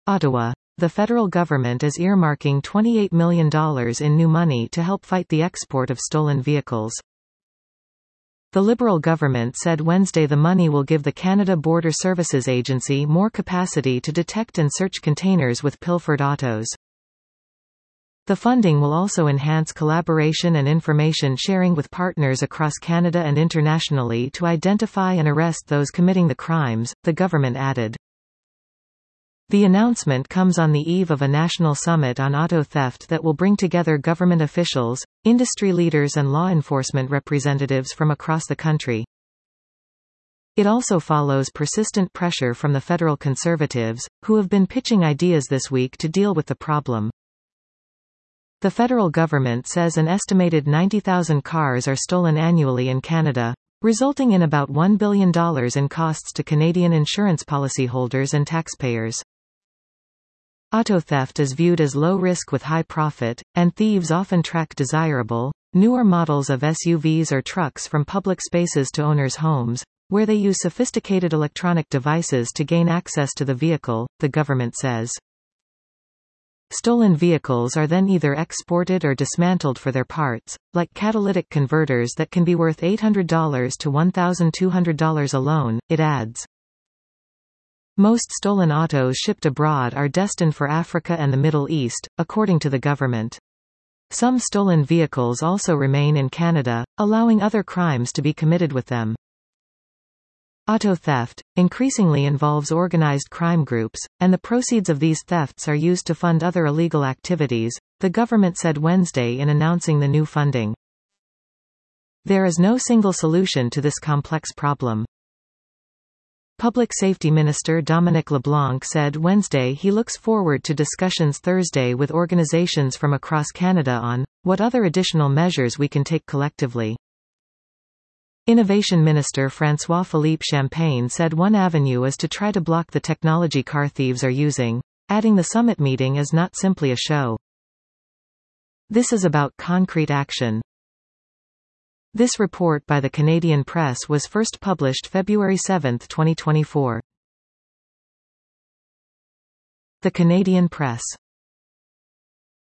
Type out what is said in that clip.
Ottawa. The federal government is earmarking $28 million in new money to help fight the export of stolen vehicles. The Liberal government said Wednesday the money will give the Canada Border Services Agency more capacity to detect and search containers with pilfered autos. The funding will also enhance collaboration and information sharing with partners across Canada and internationally to identify and arrest those committing the crimes, the government added. The announcement comes on the eve of a national summit on auto theft that will bring together government officials, industry leaders and law enforcement representatives from across the country. It also follows persistent pressure from the federal Conservatives, who have been pitching ideas this week to deal with the problem. The federal government says an estimated 90,000 cars are stolen annually in Canada, resulting in about $1 billion in costs to Canadian insurance policyholders and taxpayers. Auto theft is viewed as low risk with high profit, and thieves often track desirable, newer models of SUVs or trucks from public spaces to owners' homes, where they use sophisticated electronic devices to gain access to the vehicle, the government says. Stolen vehicles are then either exported or dismantled for their parts, like catalytic converters that can be worth $800 to $1,200 alone, it adds. Most stolen autos shipped abroad are destined for Africa and the Middle East, according to the government. Some stolen vehicles also remain in Canada, allowing other crimes to be committed with them. Auto theft increasingly involves organized crime groups, and the proceeds of these thefts are used to fund other illegal activities, the government said Wednesday in announcing the new funding. There is no single solution to this complex problem. Public Safety Minister Dominic LeBlanc said Wednesday he looks forward to discussions Thursday with organizations from across Canada on what other additional measures we can take collectively. Innovation Minister François-Philippe Champagne said one avenue is to try to block the technology car thieves are using, adding the summit meeting is not simply a show. This is about concrete action. This report by the Canadian Press was first published February 7, 2024. The Canadian Press.